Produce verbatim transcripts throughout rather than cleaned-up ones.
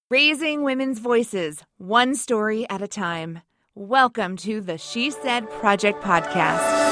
Raising women's voices, one story at a time. Welcome to the She Said Project podcast.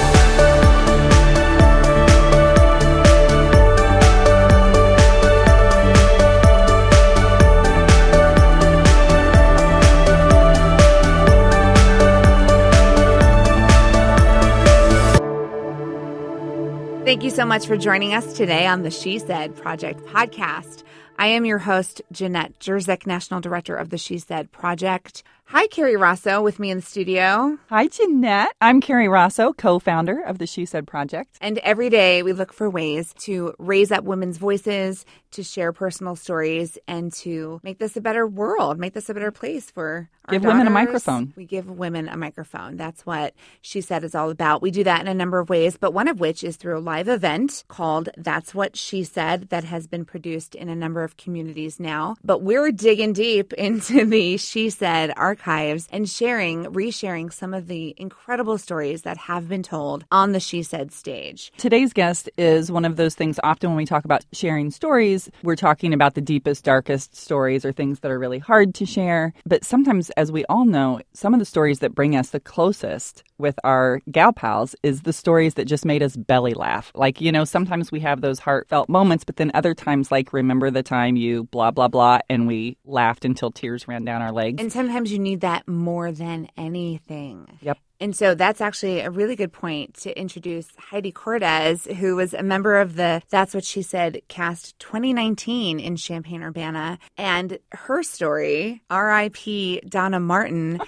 Thank you so much for joining us today on the She Said Project podcast. I am your host, Jeanette Jerzyk, National Director of the She Said Project. Hi, Carrie Rosso, with me in the studio. Hi, Jeanette. I'm Carrie Rosso, co-founder of the She Said Project. And every day we look for ways to raise up women's voices, to share personal stories, and to make this a better world, make this a better place for our Give daughters. women a microphone. We give women a microphone. That's what She Said is all about. We do that in a number of ways, but one of which is through a live event called That's What She Said that has been produced in a number of communities now. But we're digging deep into the She Said archives and sharing, resharing some of the incredible stories that have been told on the She Said stage. Today's guest is one of those things. Often when we talk about sharing stories, we're talking about the deepest, darkest stories or things that are really hard to share. But sometimes, as we all know, some of the stories that bring us the closest with our gal pals is the stories that just made us belly laugh. Like, you know, sometimes we have those heartfelt moments, but then other times, like, remember the time you blah, blah, blah, and we laughed until tears ran down our legs. And sometimes you need that more than anything. Yep. And so that's actually a really good point to introduce Heidi Cordes, who was a member of the That's What She Said cast twenty nineteen in Champaign-Urbana. And her story, R I P Donna Martin,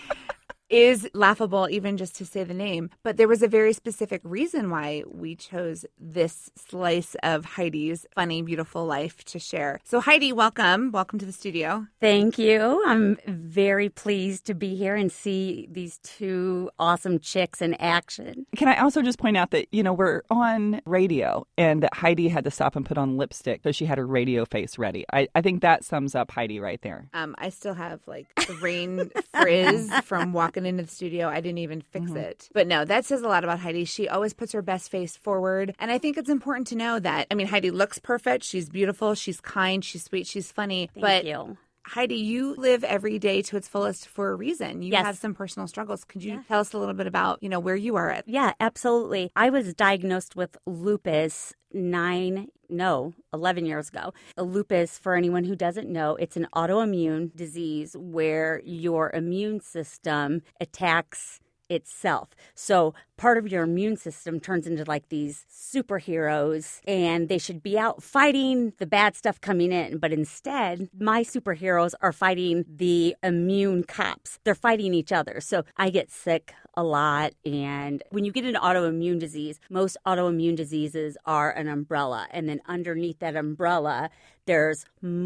is laughable even just to say the name. But there was a very specific reason why we chose this slice of Heidi's funny, beautiful life to share. So Heidi, welcome. Welcome to the studio. Thank you. I'm very pleased to be here and see these two awesome chicks in action. Can I also just point out that, you know, we're on radio and that Heidi had to stop and put on lipstick, so she had her radio face ready. I, I think that sums up Heidi right there. Um, I still have like the rain frizz from walking into the studio. I didn't even fix mm-hmm. it. But no, that says a lot about Heidi. She always puts her best face forward. And I think it's important to know that, I mean, Heidi looks perfect. She's beautiful. She's kind. She's sweet. She's funny. Thank but you. Heidi, you live every day to its fullest for a reason. You yes. have some personal struggles. Could you yeah. tell us a little bit about, you know, where you are at? Yeah, absolutely. I was diagnosed with lupus nine, no, eleven years ago. Lupus, for anyone who doesn't know, it's an autoimmune disease where your immune system attacks itself. So part of your immune system turns into like these superheroes and they should be out fighting the bad stuff coming in. But instead, my superheroes are fighting the immune cops. They're fighting each other. So I get sick a lot. And when you get an autoimmune disease, most autoimmune diseases are an umbrella. And then underneath that umbrella, there's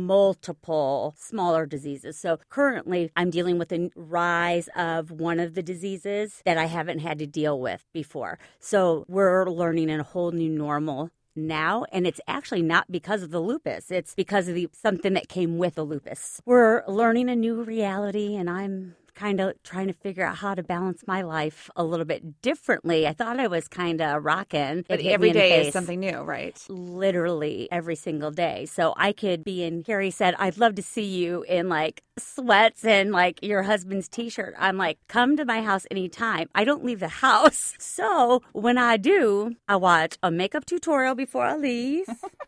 multiple smaller diseases. So currently, I'm dealing with a rise of one of the diseases that I haven't had to deal with before. So we're learning a whole new normal now, and it's actually not because of the lupus. It's because of the, something that came with the lupus. We're learning a new reality, and I'm kind of trying to figure out how to balance my life a little bit differently. I thought I was kind of rocking. But every day is something new, right? Literally every single day. So I could be in, Carrie said, I'd love to see you in like sweats and like your husband's t-shirt. I'm like, come to my house anytime. I don't leave the house. So when I do, I watch a makeup tutorial before I leave.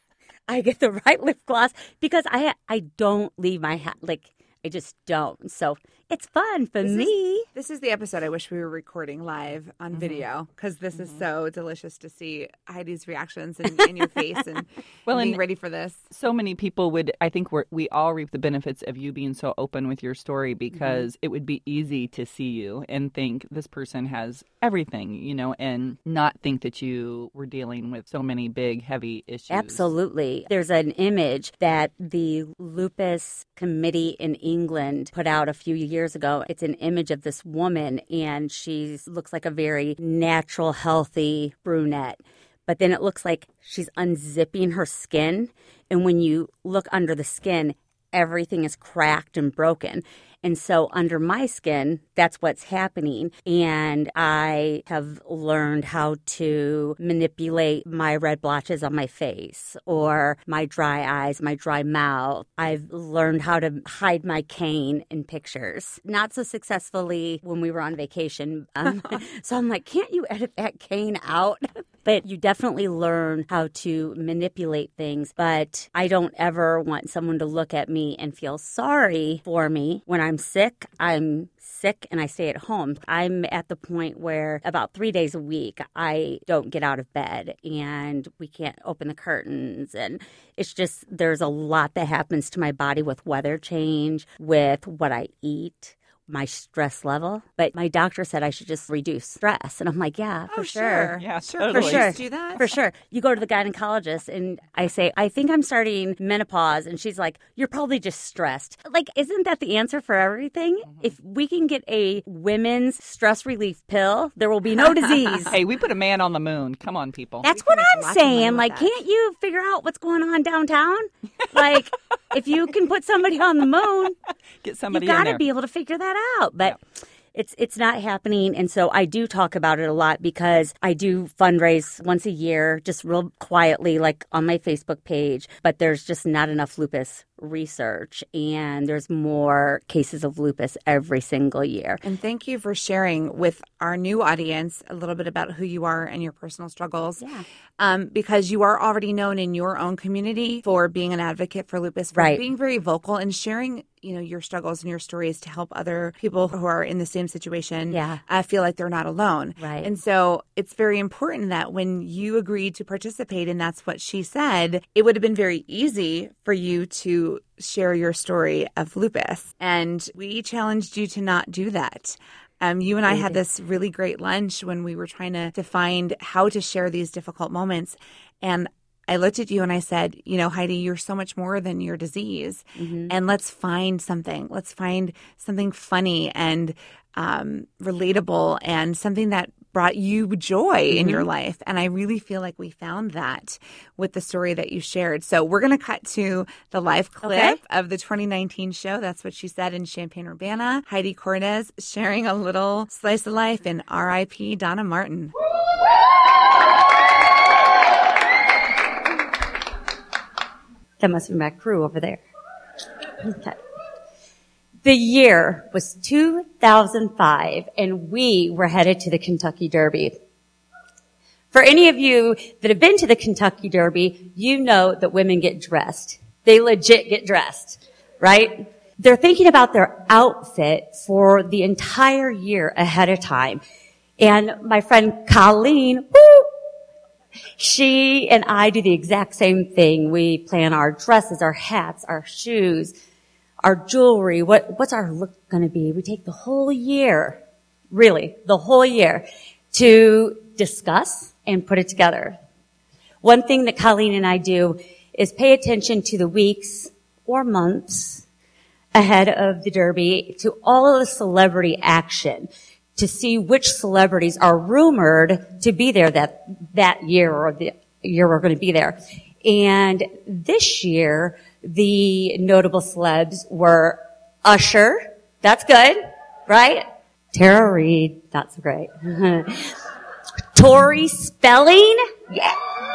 I get the right lip gloss because I I don't leave my house. Like, I just don't. So it's fun for this me. Is, this is the episode I wish we were recording live on mm-hmm. video because this mm-hmm. is so delicious to see Heidi's reactions and, and your face and well, being and ready for this. So many people would, I think we're, we all reap the benefits of you being so open with your story because mm-hmm. it would be easy to see you and think this person has everything, you know, and not think that you were dealing with so many big, heavy issues. Absolutely. There's an image that the Lupus Committee in England put out a few years ago. It's an image of this woman, and she looks like a very natural, healthy brunette. But then it looks like she's unzipping her skin. And when you look under the skin, everything is cracked and broken. And so under my skin, that's what's happening. And I have learned how to manipulate my red blotches on my face or my dry eyes, my dry mouth. I've learned how to hide my cane in pictures. Not so successfully when we were on vacation. Um, so I'm like, can't you edit that cane out? But you definitely learn how to manipulate things. But I don't ever want someone to look at me and feel sorry for me. When I'm sick, I'm sick and I stay at home. I'm at the point where about three days a week, I don't get out of bed and we can't open the curtains. And it's just, there's a lot that happens to my body with weather change, with what I eat, my stress level. But my doctor said I should just reduce stress. And I'm like, yeah, for oh, sure. sure. Yeah, sure. totally. For sure. Do that? For sure. You go to the gynecologist and I say, I think I'm starting menopause. And she's like, you're probably just stressed. Like, isn't that the answer for everything? Mm-hmm. If we can get a women's stress relief pill, there will be no disease. Hey, we put a man on the moon. Come on, people. That's We what can make I'm lots of money saying. with Like, that. can't you figure out what's going on downtown? Like, if you can put somebody on the moon, Get somebody you got in to there. be able to figure that out. But it's it's not happening. And so I do talk about it a lot because I do fundraise once a year, just real quietly, like on my Facebook page. But there's just not enough lupus research. And there's more cases of lupus every single year. And thank you for sharing with our new audience a little bit about who you are and your personal struggles. Yeah. Um, because you are already known in your own community for being an advocate for lupus, for Right. being very vocal and sharing, you know, your struggles and your stories to help other people who are in the same situation Yeah. uh, feel like they're not alone. Right. And so it's very important that when you agreed to participate, and that's what she said, it would have been very easy for you to share your story of lupus. And we challenged you to not do that. Um, you and I had this really great lunch when we were trying to, to find how to share these difficult moments. And I looked at you and I said, you know, Heidi, you're so much more than your disease. Mm-hmm. And let's find something. Let's find something funny and um, relatable and something that brought you joy mm-hmm. in your life. And I really feel like we found that with the story that you shared. So we're going to cut to the live clip Okay. of the twenty nineteen show. That's what she said in Champaign-Urbana. Heidi Cortez sharing a little slice of life in R I P Donna Martin. That must have been my crew over there. Okay. The year was two thousand five, and we were headed to the Kentucky Derby. For any of you that have been to the Kentucky Derby, you know that women get dressed. They legit get dressed, right? They're thinking about their outfit for the entire year ahead of time. And my friend Colleen, woo, she and I do the exact same thing. We plan our dresses, our hats, our shoes, our jewelry. What, what's our look going to be? We take the whole year, really, the whole year to discuss and put it together. One thing that Colleen and I do is pay attention to the weeks or months ahead of the Derby, to all of the celebrity action, to see which celebrities are rumored to be there that, that year or the year we're going to be there. And this year, the notable celebs were Usher. That's good, right? Tara Reid. That's great. Tori Spelling. Yeah.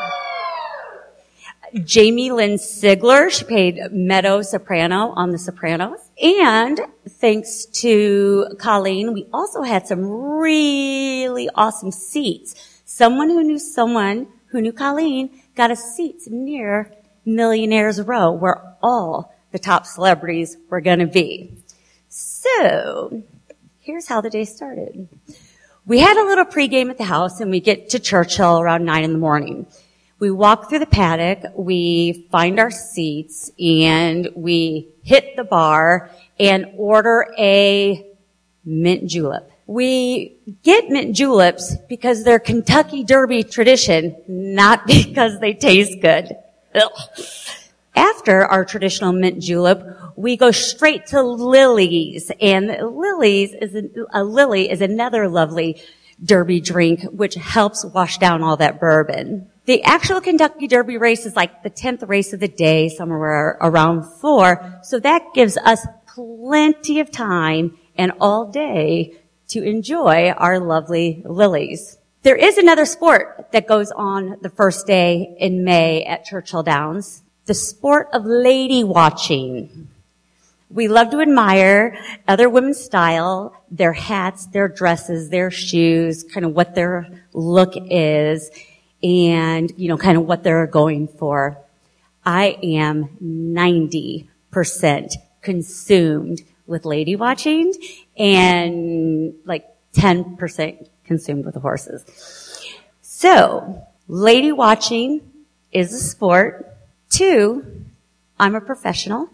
Jamie Lynn Sigler. She played Meadow Soprano on The Sopranos. And thanks to Colleen, we also had some really awesome seats. Someone who knew someone who knew Colleen got us seats near Millionaires Row, where all the top celebrities were going to be. So, here's how the day started. We had a little pregame at the house, and we get to Churchill around nine in the morning. We walk through the paddock, we find our seats, and we hit the bar and order a mint julep. We get mint juleps because they're Kentucky Derby tradition, not because they taste good. Ugh. After our traditional mint julep, we go straight to Lily's, and Lily's is a, a Lily is another lovely Derby drink which helps wash down all that bourbon. The actual Kentucky Derby race is like the tenth race of the day, somewhere around four. So that gives us plenty of time and all day to enjoy our lovely lilies. There is another sport that goes on the first day in May at Churchill Downs, the sport of lady watching. We love to admire other women's style, their hats, their dresses, their shoes, kind of what their look is, and, you know, kind of what they're going for. I am ninety percent consumed with lady watching and like ten percent consumed with the horses. So, lady watching is a sport. Two, I'm a professional.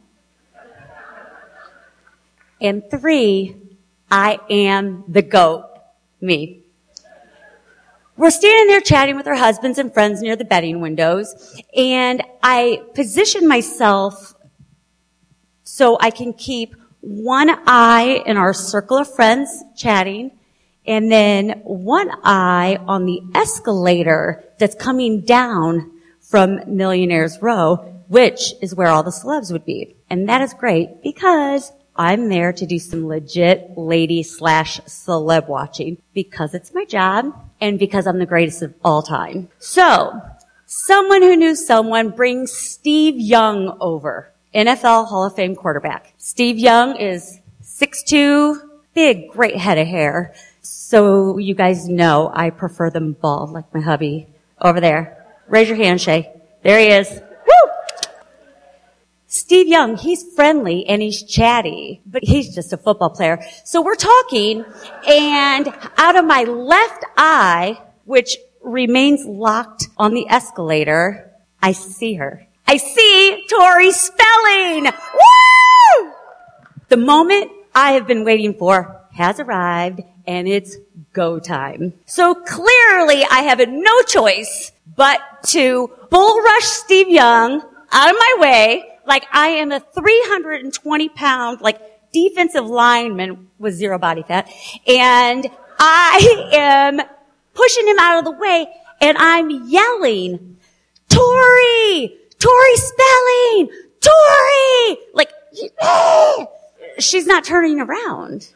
And three, I am the goat, me. We're standing there chatting with our husbands and friends near the betting windows, and I position myself so I can keep one eye in our circle of friends chatting, and then one eye on the escalator that's coming down from Millionaires Row, which is where all the celebs would be. And that is great because I'm there to do some legit lady slash celeb watching because it's my job and because I'm the greatest of all time. So, someone who knew someone brings Steve Young over, N F L Hall of Fame quarterback. Steve Young is six two, big, great head of hair. So you guys know I prefer them bald like my hubby over there. Raise your hand, Shay. There he is. Woo! Steve Young, he's friendly and he's chatty, but he's just a football player. So we're talking, and out of my left eye, which remains locked on the escalator, I see her. I see Tori Spelling! Woo! The moment I have been waiting for has arrived, and it's go time. So clearly I have no choice but to bull rush Steve Young out of my way like I am a three hundred twenty pound, like, defensive lineman with zero body fat. And I am pushing him out of the way, and I'm yelling, Tori! Tori Spelling! Tori! Like, she's not turning around.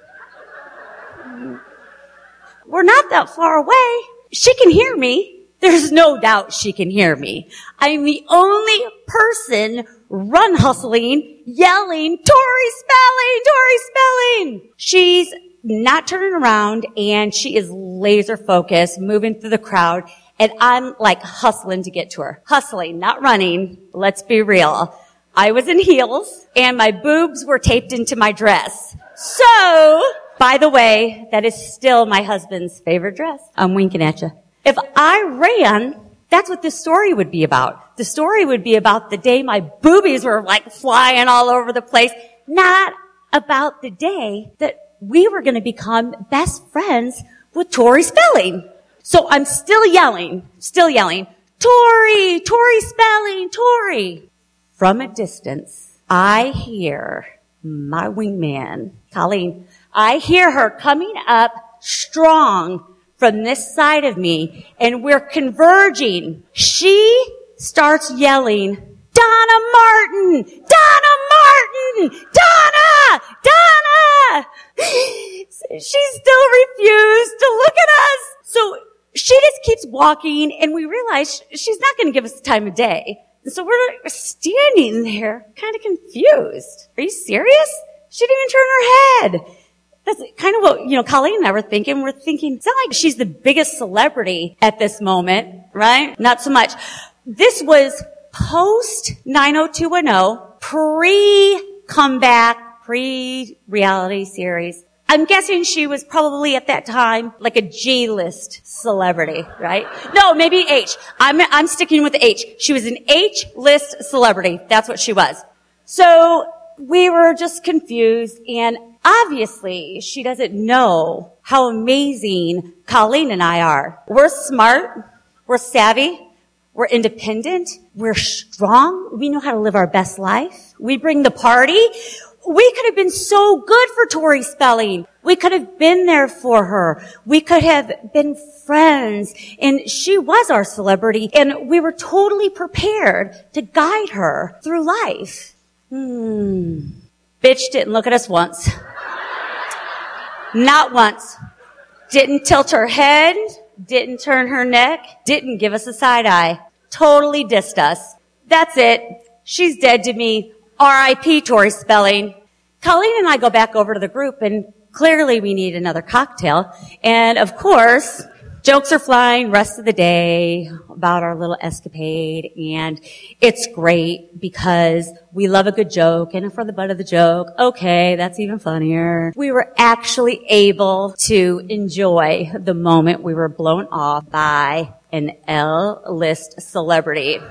We're not that far away. She can hear me. There's no doubt she can hear me. I'm the only person run hustling, yelling, Tori Spelling! Tori Spelling! She's not turning around, and she is laser focused, moving through the crowd, and I'm like hustling to get to her. Hustling, not running. Let's be real. I was in heels, and my boobs were taped into my dress. So, by the way, that is still my husband's favorite dress. I'm winking at you. If I ran, that's what this story would be about. The story would be about the day my boobies were like flying all over the place, not about the day that we were going to become best friends with Tori Spelling. So I'm still yelling, still yelling, Tori, Tori Spelling, Tori. From a distance, I hear my wingman, Colleen. I hear her coming up strong from this side of me, and we're converging. She starts yelling, Donna Martin! Donna Martin! Donna! Donna! She still refused to look at us. So she just keeps walking, and we realize she's not going to give us the time of day. And so we're standing there kind of confused. Are you serious? She didn't even turn her head. That's kind of what, you know, Colleen and I were thinking. We're thinking, it's not like she's the biggest celebrity at this moment, right? Not so much. This was post nine oh two one oh, pre-comeback, pre-reality series. I'm guessing she was probably at that time like a G-list celebrity, right? No, maybe H. I'm, I'm sticking with H. She was an H-list celebrity. That's what she was. So we were just confused, and obviously she doesn't know how amazing Colleen and I are. We're smart. We're savvy. We're independent. We're strong. We know how to live our best life. We bring the party. We could have been so good for Tori Spelling. We could have been there for her. We could have been friends. And she was our celebrity. And we were totally prepared to guide her through life. Hmm. Bitch didn't look at us once. Not once. Didn't tilt her head. Didn't turn her neck. Didn't give us a side eye. Totally dissed us. That's it. She's dead to me. R I P Tori Spelling. Colleen and I go back over to the group, and clearly we need another cocktail. And of course, jokes are flying rest of the day about our little escapade. And it's great because we love a good joke. And for the butt of the joke, okay, that's even funnier. We were actually able to enjoy the moment we were blown off by an L-list celebrity.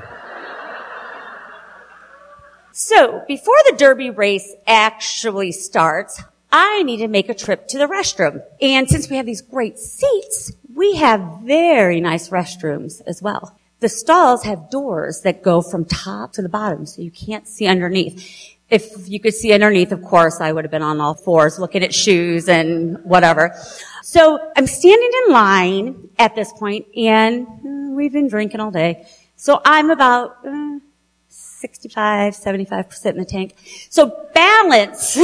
So, before the Derby race actually starts, I need to make a trip to the restroom. And since we have these great seats, we have very nice restrooms as well. The stalls have doors that go from top to the bottom, so you can't see underneath. If you could see underneath, of course, I would have been on all fours looking at shoes and whatever. So, I'm standing in line at this point, and uh, we've been drinking all day. So, I'm about... Uh, sixty-five, seventy-five percent in the tank. So balance,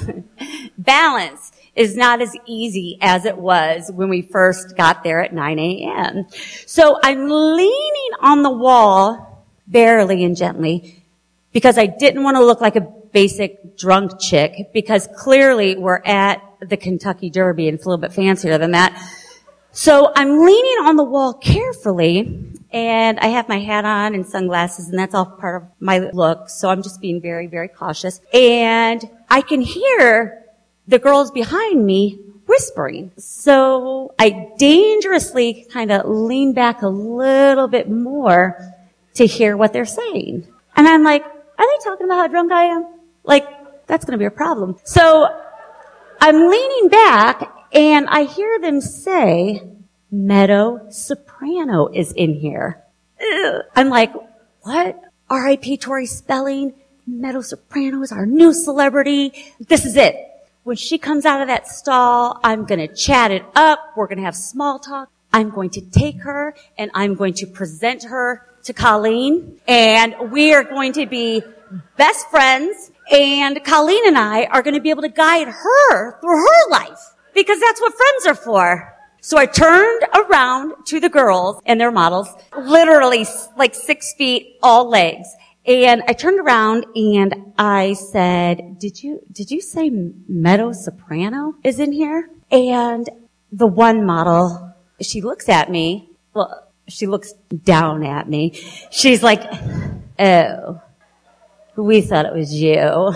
balance is not as easy as it was when we first got there at nine a.m. So I'm leaning on the wall, barely and gently, because I didn't want to look like a basic drunk chick, because clearly we're at the Kentucky Derby and it's a little bit fancier than that. So I'm leaning on the wall carefully, and I have my hat on and sunglasses, and that's all part of my look. So I'm just being very, very cautious. And I can hear the girls behind me whispering. So I dangerously kind of lean back a little bit more to hear what they're saying. And I'm like, are they talking about how drunk I am? Like, that's going to be a problem. So I'm leaning back, and I hear them say, Meadow Soprano is in here. Ugh. I'm like, what? R I P Tori Spelling? Meadow Soprano is our new celebrity. This is it. When she comes out of that stall, I'm going to chat it up. We're going to have small talk. I'm going to take her, and I'm going to present her to Colleen. And we are going to be best friends. And Colleen and I are going to be able to guide her through her life. Because that's what friends are for. So I turned around to the girls and their models, literally like six feet, all legs. And I turned around and I said, did you, did you say Meadow Soprano is in here? And the one model, she looks at me. Well, she looks down at me. She's like, oh, we thought it was you.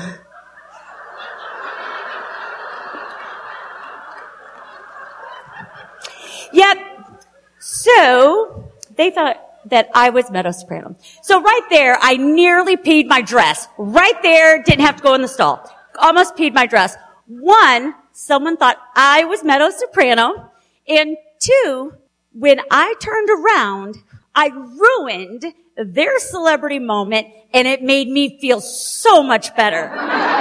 Yep. So they thought that I was Meadow Soprano. So right there, I nearly peed my dress. Right there, didn't have to go in the stall. Almost peed my dress. One, someone thought I was Meadow Soprano. And two, when I turned around, I ruined their celebrity moment, and it made me feel so much better.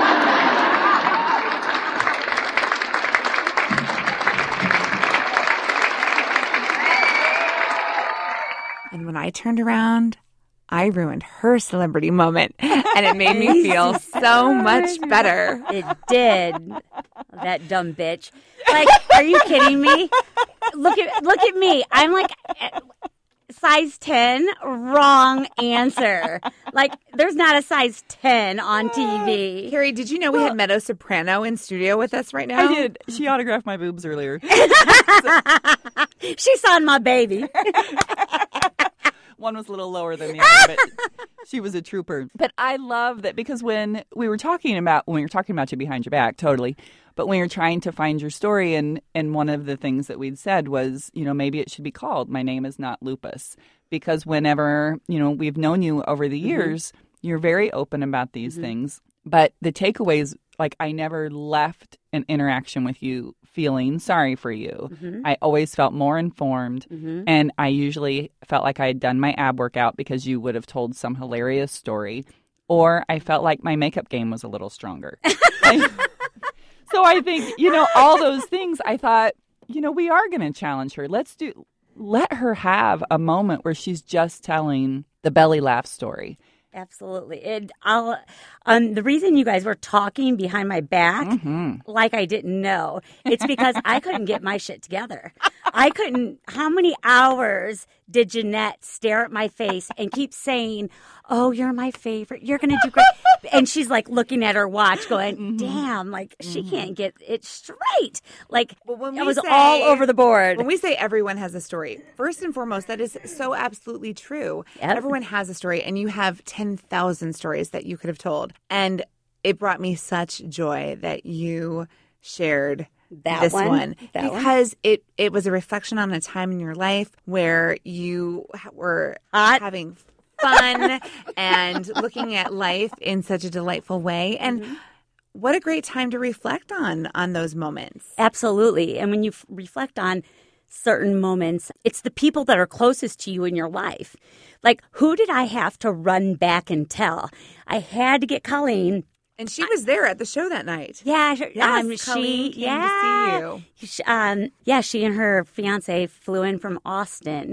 And when I turned around, I ruined her celebrity moment, and it made me feel so much better. It did. That dumb bitch. Like, are you kidding me? Look at look at me. I'm like size ten. Wrong answer. Like, there's not a size ten on T V. Carrie, did you know we had Meadow Soprano in studio with us right now? I did. She autographed my boobs earlier. She saw my baby. One was a little lower than the other, but she was a trooper. But I love that, because when we were talking about, when we were talking about you behind your back, totally, but when you're trying to find your story, and, and one of the things that we'd said was, you know, maybe it should be called My Name Is Not Lupus, because whenever, you know, we've known you over the years, mm-hmm. you're very open about these mm-hmm. things. But the takeaways, like, I never left an interaction with you feeling sorry for you. Mm-hmm. I always felt more informed, mm-hmm. and I usually felt like I had done my ab workout because you would have told some hilarious story. or I felt like my makeup game was a little stronger. So I think, you know, all those things, I thought, you know, we are going to challenge her. Let's do, let her have a moment where she's just telling the belly laugh story. Absolutely. And I'll, um, the reason you guys were talking behind my back, mm-hmm. like I didn't know, it's because I couldn't get my shit together. I couldn't. How many hours did Jeanette stare at my face and keep saying, oh, you're my favorite. You're going to do great. And she's like looking at her watch going, mm-hmm. damn, like mm-hmm. she can't get it straight. Like well, when we I was say, all over the board. When we say everyone has a story, first and foremost, that is so absolutely true. Yep. Everyone has a story, and you have ten thousand stories that you could have told. And it brought me such joy that you shared That this one, one that because one? it it was a reflection on a time in your life where you were Hot. having fun and looking at life in such a delightful way. And mm-hmm. what a great time to reflect on on those moments. Absolutely. And when you f- reflect on certain moments, it's the people that are closest to you in your life. Like, who did I have to run back and tell? I had to get Colleen. And she was there at the show that night. Yeah, yes, um, Colleen she came yeah, to see you. She, um, yeah, she and her fiance flew in from Austin,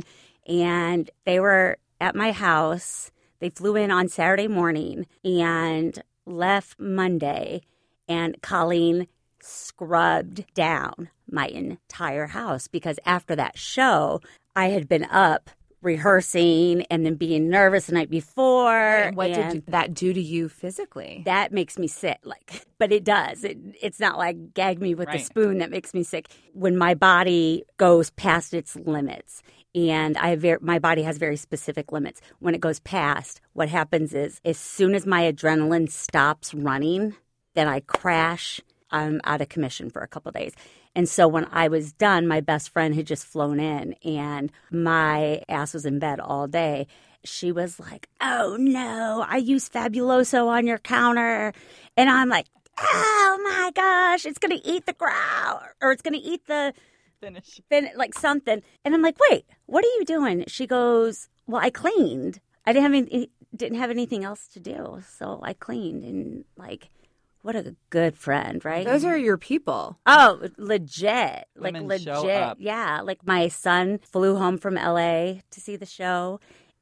and they were at my house. They flew in on Saturday morning and left Monday, and Colleen scrubbed down my entire house because after that show, I had been up rehearsing and then being nervous the night before. And what and did that do to you physically? That makes me sick. Like, but it does. It, it's not like gag me with right. a spoon that makes me sick. When my body goes past its limits, and I have my body has very specific limits. When it goes past, what happens is as soon as my adrenaline stops running, then I crash. I'm out of commission for a couple of days. And so when I was done, my best friend had just flown in and my ass was in bed all day. She was like, oh, no, I used Fabuloso on your counter. And I'm like, oh, my gosh, it's going to eat the ground or it's going to eat the finish, fin- like something. And I'm like, wait, what are you doing? She goes, well, I cleaned. I didn't have any, didn't have anything else to do. So I cleaned and like. What a good friend, right? Those are your people. Oh, legit. Like, Women legit. show up. Yeah. Like, my son flew home from L A to see the show,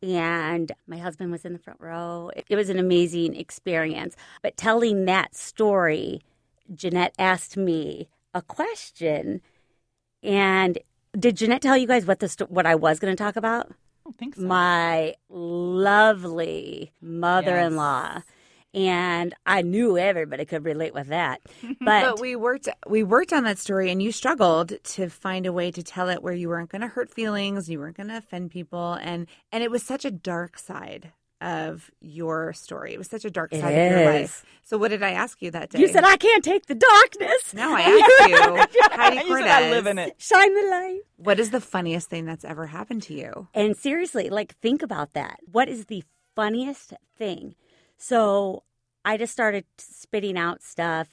and my husband was in the front row. It was an amazing experience. But telling that story, Jeanette asked me a question. And did Jeanette tell you guys what the sto- what I was going to talk about? I don't think so. My lovely mother-in-law. Yes. And I knew everybody could relate with that. But, but we worked we worked on that story, and you struggled to find a way to tell it where you weren't going to hurt feelings, you weren't going to offend people, and and it was such a dark side of your story. It was such a dark side it of your is. life. So what did I ask you that day? You said, I can't take the darkness. No, I asked you. Heidi You Cortez, said I live in it. Shine the light. What is the funniest thing that's ever happened to you? And seriously, like, think about that. What is the funniest thing? So I just started spitting out stuff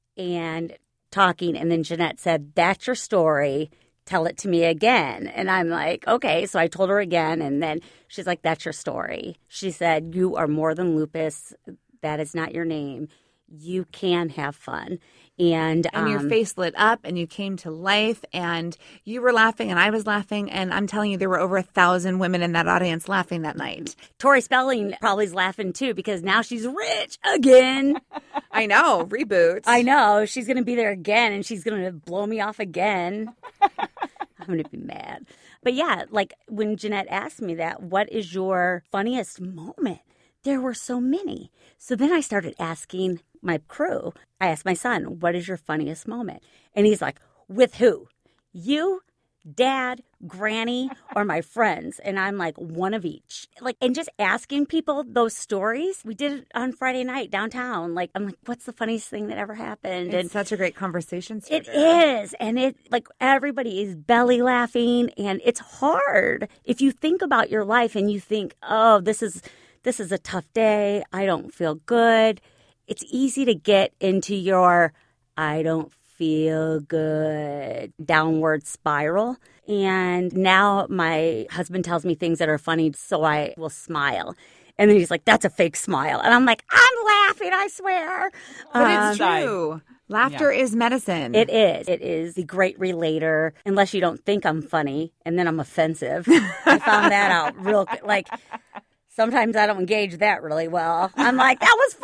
and talking. And then Jeanette said, that's your story. Tell it to me again. And I'm like, okay. So I told her again. And then she's like, that's your story. She said, you are more than lupus. That is not your name. You can have fun. And, and your um, face lit up and you came to life and you were laughing and I was laughing. And I'm telling you, there were over a thousand women in that audience laughing that night. Tori Spelling probably is laughing too because now she's rich again. I know. Reboot. I know. She's going to be there again and she's going to blow me off again. I'm going to be mad. But yeah, like when Jeanette asked me that, what is your funniest moment? There were so many. So then I started asking my crew. I asked my son, what is your funniest moment? And he's like, with who? You, Dad, Granny, or my friends? And I'm like, one of each. Like, and just asking people those stories. We did it on Friday night downtown. Like, I'm like, what's the funniest thing that ever happened? It's and such a great conversation starter. It is. And it, like, everybody is belly laughing. And it's hard. If you think about your life and you think, oh, this is... This is a tough day. I don't feel good. It's easy to get into your I don't feel good downward spiral. And now my husband tells me things that are funny, so I will smile. And then he's like, that's a fake smile. And I'm like, I'm laughing, I swear. But it's Um, true. Laughter Yeah. is medicine. It is. It is the great relator, unless you don't think I'm funny, and then I'm offensive. I found that out real quick. Like, sometimes I don't engage that really well. I'm like, that was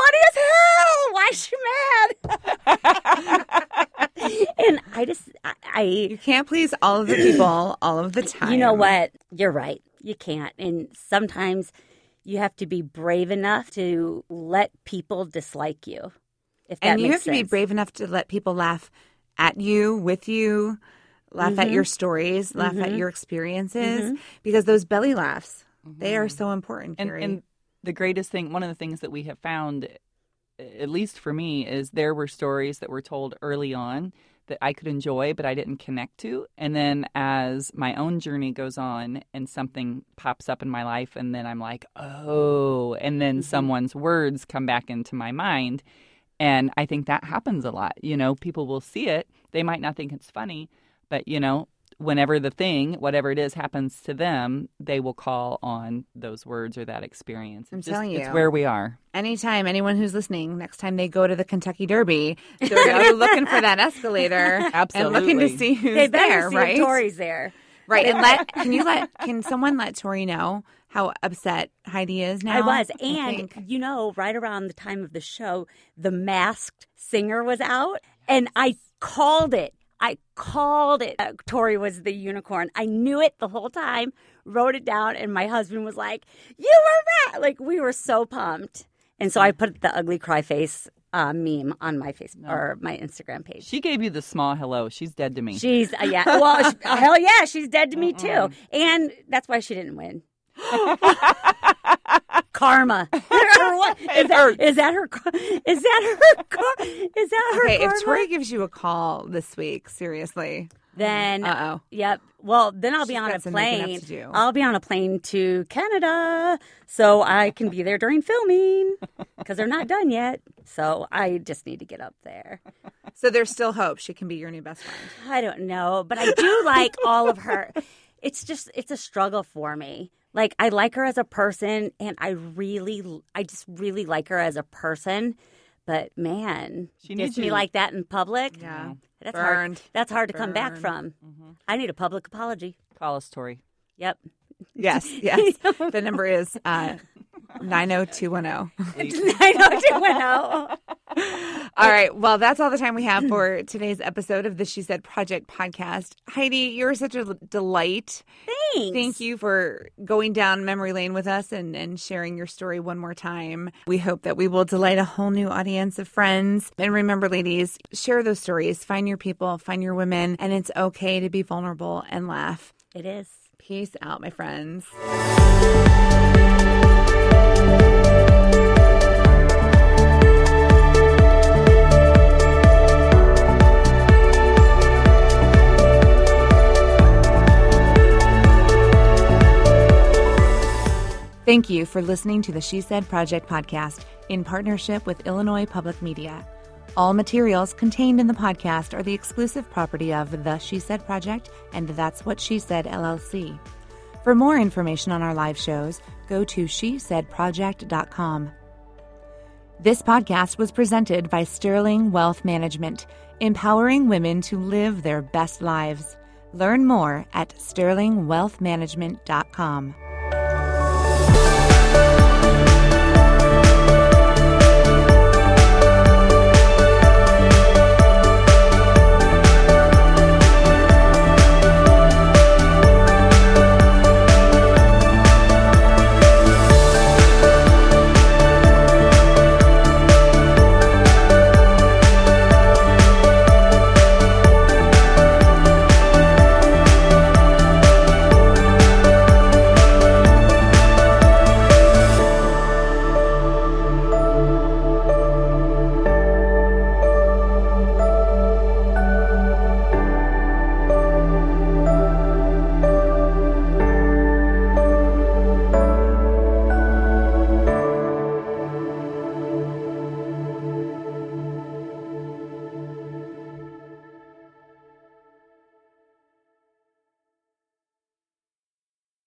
funny as hell. Why is she mad? And I just, I, I, You can't please all of the people all of the time. you know what? You're right. You can't. And sometimes you have to be brave enough to let people dislike you. If that And you makes have to be sense. brave enough to let people laugh at you, with you, laugh at your stories, laugh at your experiences, because those belly laughs, they are so important, And, Carrie. and the greatest thing, one of the things that we have found, at least for me, is there were stories that were told early on that I could enjoy, but I didn't connect to. And then as my own journey goes on and something pops up in my life, and then I'm like, oh, and then someone's words come back into my mind. And I think that happens a lot. You know, people will see it. They might not think it's funny, but, you know, whenever the thing, whatever it is, happens to them, they will call on those words or that experience. I'm It's just- telling It's you. where we are. Anytime, anyone who's listening, next time they go to the Kentucky Derby, they're going to be looking for that escalator and looking to Absolutely. see who's They better there, see right? if Tori's there. Right. And let can you let can someone let Tori know how upset Heidi is now? I was. I And, think. you know, right around the time of the show, The Masked Singer was out. And I called it. I called it. Uh, Tori was the unicorn. I knew it the whole time, wrote it down, and my husband was like, you were right. Like, we were so pumped. And so I put the ugly cry face uh, meme on my Facebook or my Instagram page. She gave you the small hello. She's dead to me. She's, uh, yeah. Well, she, hell yeah, she's dead to me too. And that's why she didn't win. Karma. Or what? Is, It that, hurts. is that her? car- Is that her? car- Is that her? Okay, karma? if Tori gives you a call this week, seriously. Then, Uh oh. yep. Well, then I'll be She's on got a some making up plane. to do. I'll be on a plane to Canada, so I can be there during filming because they're not done yet. So I just need to get up there. So there's still hope she can be your new best friend. I don't know, but I do like all of her. It's just, it's a struggle for me. Like, I like her as a person, and I really, I just really like her as a person. But man, She gets needs me you. like that in public. Yeah. That's Burned. hard. That's hard to come back Burned. from. I need a public apology. Call us, Tori. Yep. Yes, yes. The number is uh, nine oh two one oh. I know, two one oh. All right. Well, that's all the time we have for today's episode of the She Said Project podcast. Heidi, you're such a delight. Thanks. Thank you for going down memory lane with us and, and sharing your story one more time. We hope that we will delight a whole new audience of friends. And remember, ladies, share those stories. Find your people, find your women, and it's okay to be vulnerable and laugh. It is. Peace out, my friends. Thank you for listening to the She Said Project podcast in partnership with Illinois Public Media. All materials contained in the podcast are the exclusive property of The She Said Project and That's What She Said, L L C. For more information on our live shows, go to she said project dot com. This podcast was presented by Sterling Wealth Management, empowering women to live their best lives. Learn more at sterling wealth management dot com.